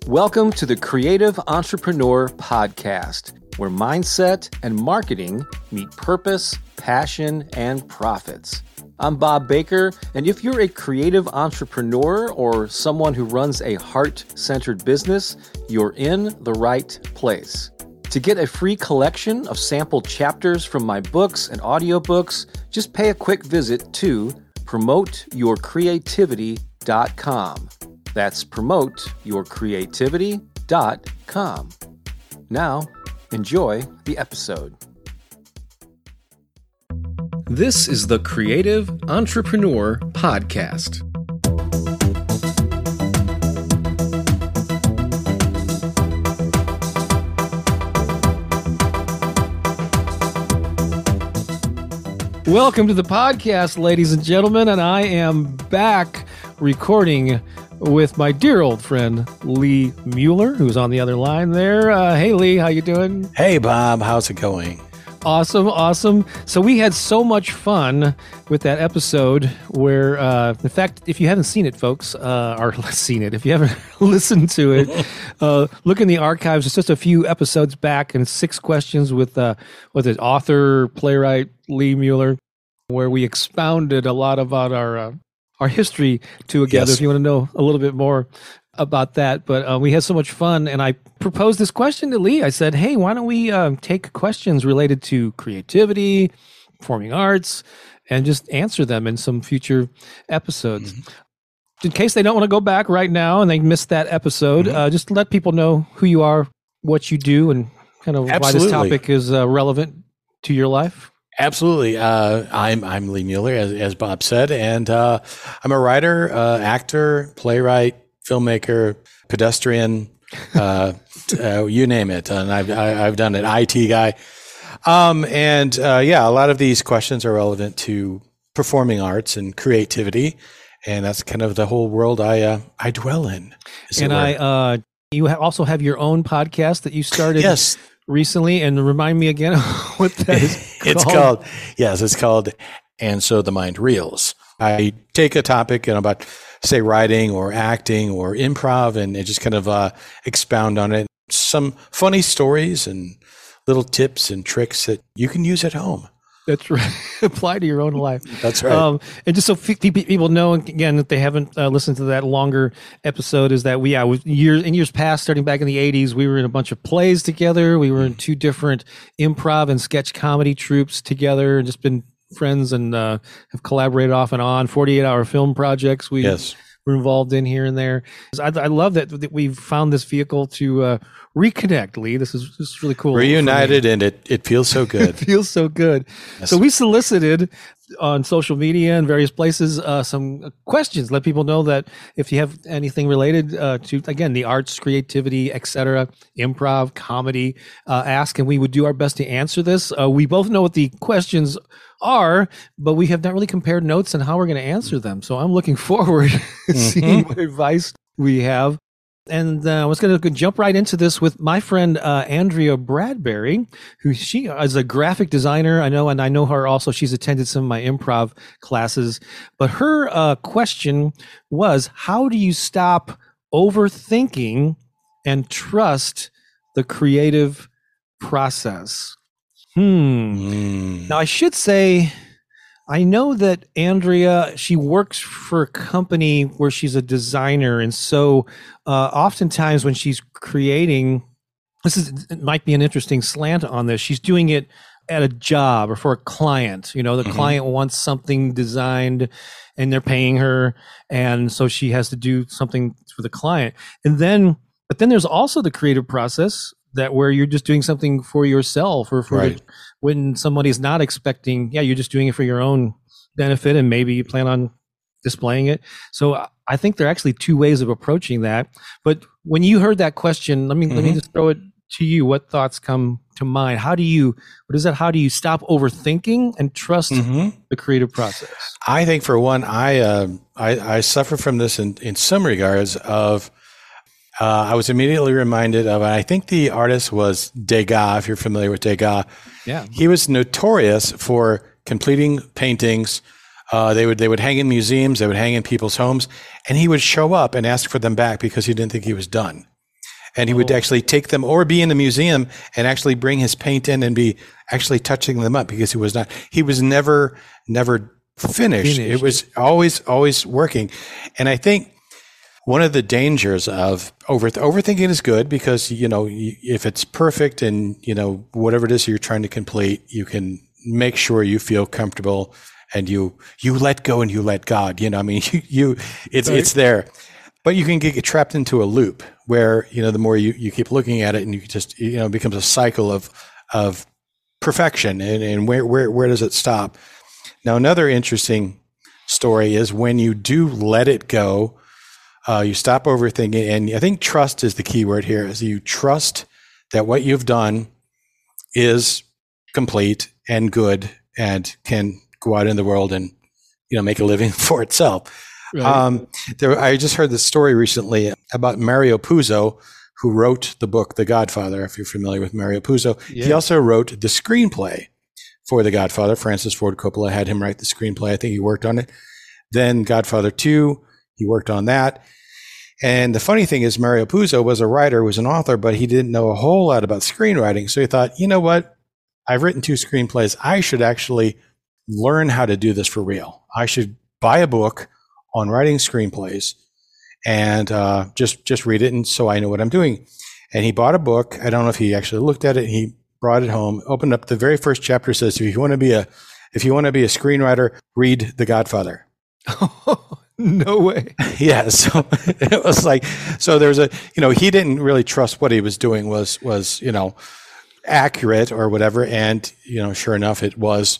Welcome to the Creative Entrepreneur Podcast, where mindset and marketing meet purpose, passion, and profits. I'm Bob Baker, and if you're a creative entrepreneur or someone who runs a heart-centered business, you're in the right place. To get a free collection of sample chapters from my books and audiobooks, just pay a quick visit to promoteyourcreativity.com. That's promoteyourcreativity.com. Now, enjoy the episode. This is the Creative Entrepreneur Podcast. Welcome to the podcast, ladies and gentlemen, and I am back recording with my dear old friend, Lee Mueller, who's on the other line there. Hey, Lee, how you doing? Hey, Bob, how's it going? Awesome. So we had so much fun with that episode where, in fact, if you haven't seen it, folks, if you haven't listened to it, look in the archives. It's just a few episodes back and 6 questions with, author, playwright Lee Mueller, where we expounded a lot about our history together. Yes. If you want to know a little bit more about that. But we had so much fun, and I proposed this question to Lee. I said, hey, why don't we take questions related to creativity, performing arts, and just answer them in some future episodes. Mm-hmm. In case they don't want to go back right now and they missed that episode, just let people know who you are, what you do, and kind of why this topic is relevant to your life. Absolutely. I'm Lee Mueller, as Bob said, and I'm a writer, actor, playwright, filmmaker, pedestrian, you name it. And I've done it, IT guy. A lot of these questions are relevant to performing arts and creativity, and that's kind of the whole world I dwell in. And you also have your own podcast that you started. Yes. Recently, and remind me again what that is called. It's called And So the Mind Reels. I take a topic about, say, writing or acting or improv and just kind of expound on it. Some funny stories and little tips and tricks that you can use at home. That's right. Apply to your own life. That's right. And just so people know, again, that they haven't listened to that longer episode, is that in years past, starting back in the 80s, we were in a bunch of plays together. We were in 2 different improv and sketch comedy troupes together, and just been friends and have collaborated off and on. 48-hour film projects we're involved in here and there. I love that we've found this vehicle to reconnect, Lee. This is really cool. Reunited, and it feels so good. It feels so good. Yes. So we solicited on social media and various places some questions. Let people know that if you have anything related to, again, the arts, creativity, etc., improv, comedy, ask, and we would do our best to answer this. We both know what the questions are, but we have not really compared notes on how we're going to answer them. So I'm looking forward to seeing what advice we have. And I was going to jump right into this with my friend Andrea Bradbury, who she is a graphic designer. I know her also. She's attended some of my improv classes. But her question was, how do you stop overthinking and trust the creative process? Now, I should say, I know that Andrea, she works for a company where she's a designer. And so oftentimes when she's creating, it might be an interesting slant on this. She's doing it at a job or for a client. The client wants something designed and they're paying her. And so she has to do something for the client. But then there's also the creative process where you're just doing something for yourself or when somebody's not expecting, you're just doing it for your own benefit and maybe you plan on displaying it. So I think there are actually 2 ways of approaching that. But when you heard that question, let me just throw it to you. What thoughts come to mind? How do you stop overthinking and trust the creative process? I think for one, I suffer from this in some regards of, I was immediately reminded of, I think the artist was Degas, if you're familiar with Degas. Yeah. He was notorious for completing paintings. They would hang in museums, they would hang in people's homes, and he would show up and ask for them back because he didn't think he was done. And he would actually take them or be in the museum and actually bring his paint in and be actually touching them up because he was never finished. It was always working. And I think one of the dangers of overthinking is good because, if it's perfect and, whatever it is you're trying to complete, you can make sure you feel comfortable and you let go and you let God, it's there. But you can get trapped into a loop where, the more you keep looking at it and you just, it becomes a cycle of perfection and where does it stop? Now, another interesting story is when you do let it go, you stop overthinking. And I think trust is the key word here, is you trust that what you've done is complete and good and can go out in the world and, make a living for itself. Right. I just heard this story recently about Mario Puzo, who wrote the book, The Godfather, if you're familiar with Mario Puzo. Yeah. He also wrote the screenplay for The Godfather. Francis Ford Coppola had him write the screenplay. I think he worked on it. Then Godfather 2, he worked on that. And the funny thing is Mario Puzo was a writer, was an author, but he didn't know a whole lot about screenwriting. So he thought, you know what? I've written 2 screenplays. I should actually learn how to do this for real. I should buy a book on writing screenplays and just read it, and so I know what I'm doing. And he bought a book. I don't know if he actually looked at it. He brought it home, opened up the very first chapter, says, if you want to be a screenwriter, read The Godfather. No way. Yeah. So it was like, so there's he didn't really trust what he was doing was accurate or whatever. And, sure enough, it was.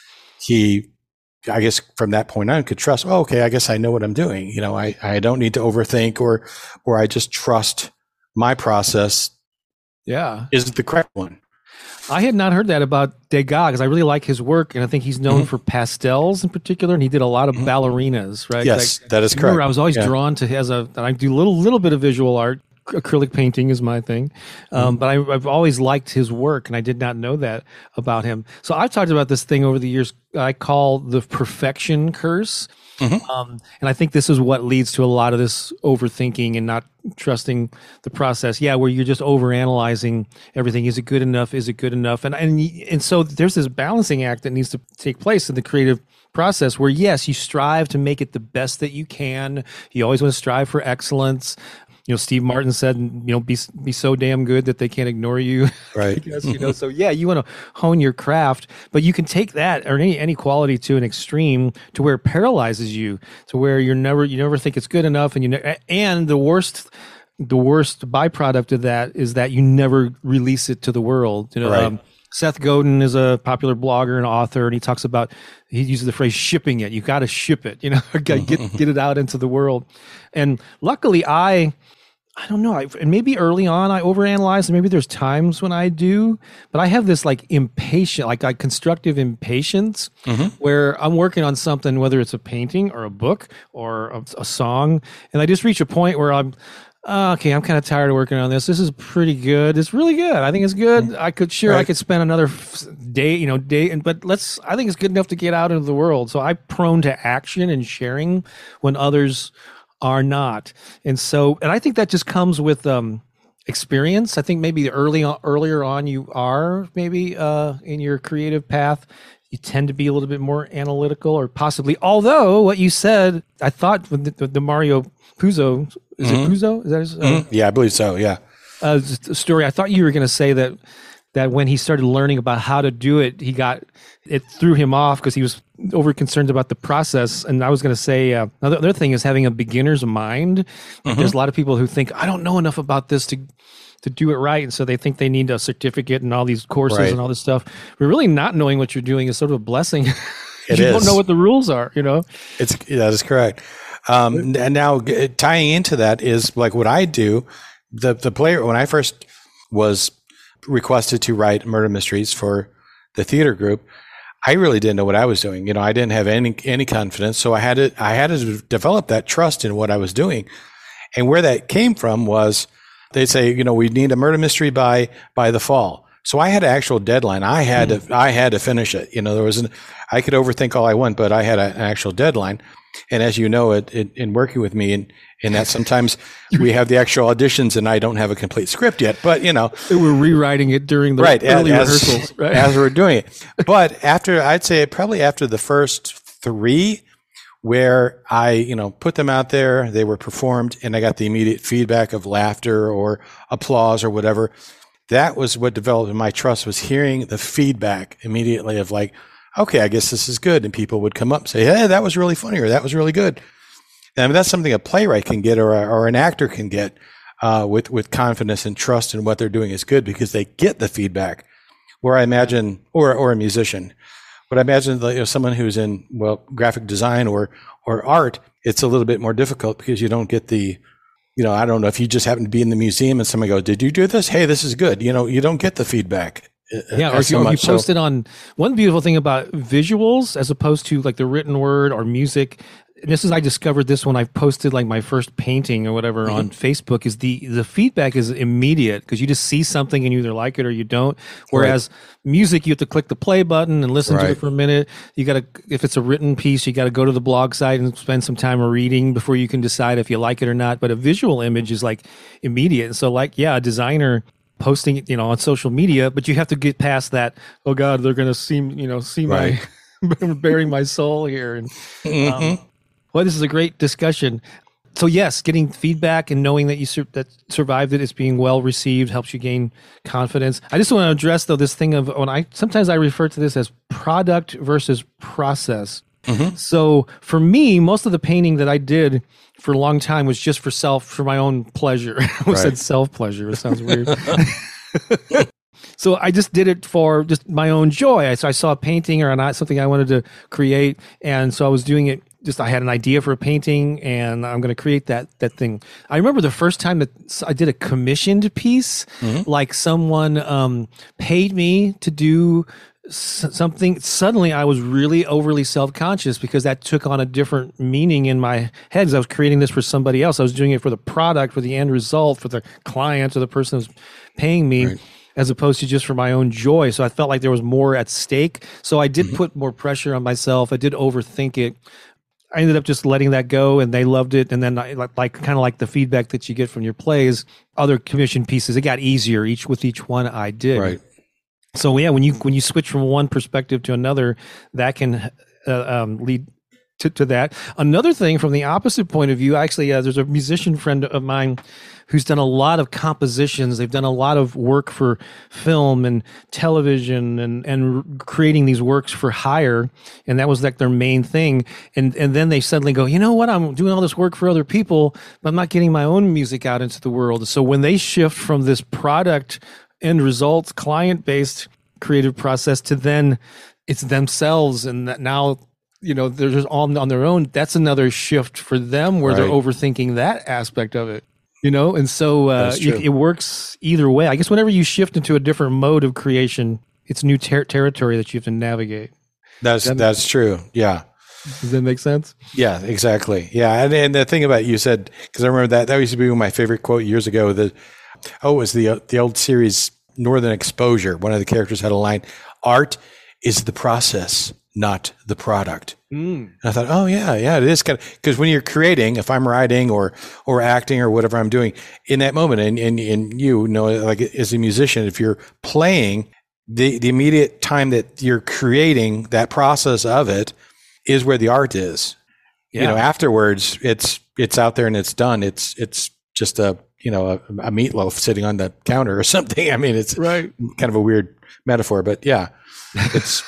I guess from that point on could trust, okay, I guess I know what I'm doing. I don't need to overthink or I just trust my process. Yeah. Is the correct one. I had not heard that about Degas because I really like his work, and I think he's known for pastels in particular, and he did a lot of ballerinas, right? Yes, that is correct. I was always drawn to I do little bit of visual art. Acrylic painting is my thing, but I've always liked his work, and I did not know that about him. So I've talked about this thing over the years I call the perfection curse. And I think this is what leads to a lot of this overthinking and not trusting the process. Yeah, where you're just overanalyzing everything. Is it good enough? Is it good enough? And so there's this balancing act that needs to take place in the creative process where, yes, you strive to make it the best that you can. You always want to strive for excellence. Steve Martin said, be so damn good that they can't ignore you. Right. Guess, so yeah, you want to hone your craft, but you can take that or any quality to an extreme to where it paralyzes you, to where you never think it's good enough, and the worst byproduct of that is that you never release it to the world. Right. Seth Godin is a popular blogger and author, and he uses the phrase shipping it. You got to ship it, get it out into the world. And luckily I don't know. And maybe early on I overanalyze, and maybe there's times when I do, but I have this constructive impatience where I'm working on something, whether it's a painting or a book or a song, and I just reach a point where I'm kind of tired of working on this. This is pretty good. It's really good. I think it's good. I could spend another day, but I think it's good enough to get out into the world. So I'm prone to action and sharing when others are not. And I think that just comes with experience. I think maybe earlier on you are maybe in your creative path, you tend to be a little bit more analytical or possibly, although what you said, I thought with the Mario Puzo, is it Puzo? Is that his? Yeah, I believe so. Yeah. Story. I thought you were going to say that when he started learning about how to do it, it threw him off because he was over concerned about the process. And I was going to say, another thing is having a beginner's mind. There's a lot of people who think, I don't know enough about this to do it right. And so they think they need a certificate and all these courses and all this stuff. But really not knowing what you're doing is sort of a blessing. You don't know what the rules are, That is correct. And now tying into that is like what I do, the player, when I first was requested to write murder mysteries for the theater group, I really didn't know what I was doing. I didn't have any confidence. So I had to develop that trust in what I was doing. And where that came from was they say, we need a murder mystery by the fall. So I had an actual deadline. I had to finish it. I could overthink all I want, but I had an actual deadline. And as you know, in working with me, and that sometimes we have the actual auditions and I don't have a complete script yet, but we're rewriting it during the early rehearsals, right? As we're doing it. But I'd say probably after the first 3, where I, put them out there, they were performed, and I got the immediate feedback of laughter or applause or whatever. That was what developed my trust, was hearing the feedback immediately of like, okay, I guess this is good. And people would come up and say, hey, that was really funny, or that was really good. And I mean, that's something a playwright can get, or an actor can get with confidence and trust in what they're doing is good, because they get the feedback. Where I imagine, or a musician, but I imagine that, someone who's in, graphic design or art, it's a little bit more difficult because you don't get the, I don't know, if you just happen to be in the museum and someone goes, did you do this? Hey, this is good. You don't get the feedback. Yeah, or if you post it on, one beautiful thing about visuals as opposed to like the written word or music, and I discovered this when I posted like my first painting or whatever on Facebook, is the feedback is immediate, because you just see something and you either like it or you don't. Whereas music, you have to click the play button and listen to it for a minute. You got to, if it's a written piece, you got to go to the blog site and spend some time reading before you can decide if you like it or not. But a visual image is like immediate. And so like, a designer posting it, on social media, but you have to get past that. Oh God, they're going to see my bearing my soul here. And, well, this is a great discussion. So yes, getting feedback and knowing that you survived it is being well received helps you gain confidence. I just want to address though this thing of sometimes I refer to this as product versus process. So for me, most of the painting that I did for a long time was just for my own pleasure. I almost said self-pleasure. It sounds weird. So I just did it for just my own joy. So I saw a painting or something I wanted to create, and so I was doing it. I had an idea for a painting, and I'm going to create that thing. I remember the first time that I did a commissioned piece, like someone paid me to do something. Suddenly I was really overly self-conscious, because that took on a different meaning in my head, as I was creating this for somebody else. I was doing it for the product, for the end result, for the client or the person who's paying me, as opposed to just for my own joy. So I felt like there was more at stake. So I did put more pressure on myself. I did overthink it. I ended up just letting that go, and they loved it. And then kind of like the feedback that you get from your plays, other commission pieces, it got easier with each one I did. Right. So yeah, when you switch from one perspective to another, that can lead to that. Another thing from the opposite point of view, actually, there's a musician friend of mine who's done a lot of compositions. They've done a lot of work for film and television and creating these works for hire. And that was like their main thing. And then they suddenly go, you know what? I'm doing all this work for other people, but I'm not getting my own music out into the world. So when they shift from this product end results, client-based creative process to then it's themselves, and that now, they're just all on their own, that's another shift for them where they're overthinking that aspect of it. And so it works either way. I guess whenever you shift into a different mode of creation, it's new territory that you have to navigate. That's true. Yeah. Does that make sense? Yeah, exactly. Yeah. And the thing about you said, because I remember that used to be one of my favorite quote years ago, it was the old series Northern Exposure. One of the characters had a line, art is the process, not the product. And I thought, oh yeah, it is kind of, because when you're creating, if I'm writing or acting or whatever I'm doing in that moment, and like as a musician, if you're playing, the immediate time that you're creating, that process of it is where the art is. Yeah. Afterwards, it's out there and it's done. It's just a meatloaf sitting on the counter or something. I mean, it's kind of a weird metaphor, but yeah. It's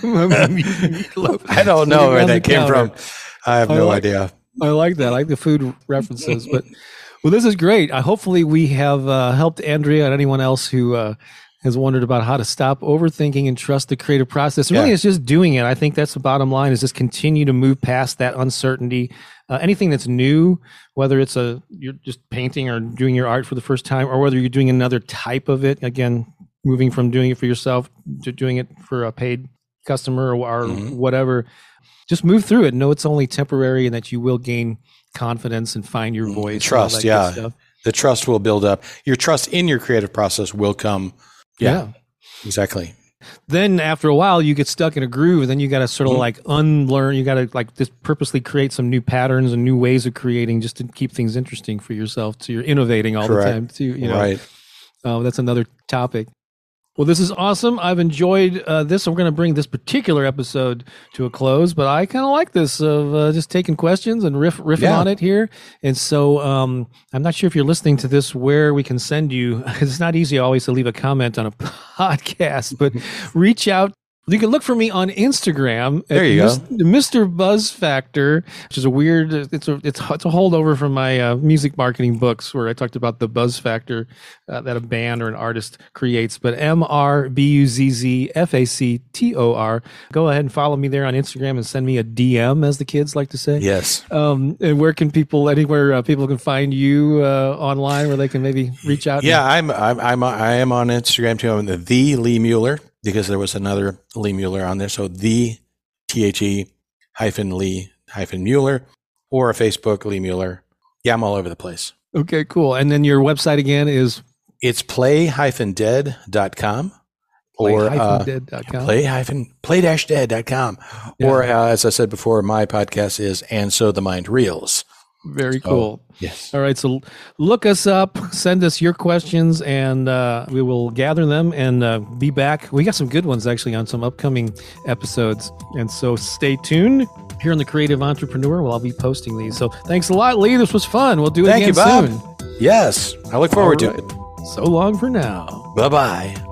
I don't know where that came from. I have no idea. I like that. I like the food references. But this is great. Hopefully we have helped Andrea and anyone else who has wondered about how to stop overthinking and trust the creative process. Really, it's just doing it. I think that's the bottom line, is just continue to move past that uncertainty. Anything that's new, whether it's you're just painting or doing your art for the first time, or whether you're doing another type of it, again, moving from doing it for yourself to doing it for a paid customer or whatever, just move through it. Know it's only temporary and that you will gain confidence and find your voice. Trust, the trust will build up. Your trust in your creative process will come. Yeah, exactly. Then after a while, you get stuck in a groove, and then you got to sort of like unlearn. You got to like just purposely create some new patterns and new ways of creating just to keep things interesting for yourself. So you're innovating all the time too. You know, right? That's another topic. Well, this is awesome. I've enjoyed this. We're going to bring this particular episode to a close, but I kind of like this of just taking questions and riffing on it here. And so I'm not sure if you're listening to this where we can send you. It's not easy always to leave a comment on a podcast, but reach out. You can look for me on Instagram at Mr. Buzz Factor, which is a weird. It's a holdover from my music marketing books where I talked about the buzz factor that a band or an artist creates. But MRBUZZFACTOR. Go ahead and follow me there on Instagram and send me a DM, as the kids like to say. Yes. And where can people people can find you online where they can maybe reach out? Yeah, I am on Instagram too. I'm the Lee Mueller, because there was another Lee Mueller on there. So the THE-Lee-Mueller, or a Facebook Lee Mueller. Yeah, I'm all over the place. Okay, cool. And then your website again is? It's play-dead.com. Or play-dead.com. Yeah. Or as I said before, my podcast is And So the Mind Reels. Very cool. Yes. All right. So look us up, send us your questions, and we will gather them and be back. We got some good ones actually on some upcoming episodes. And so stay tuned here on The Creative Entrepreneur. I'll be posting these. So thanks a lot, Lee. This was fun. We'll do it again soon. Yes. I look forward to it. So long for now. Bye-bye.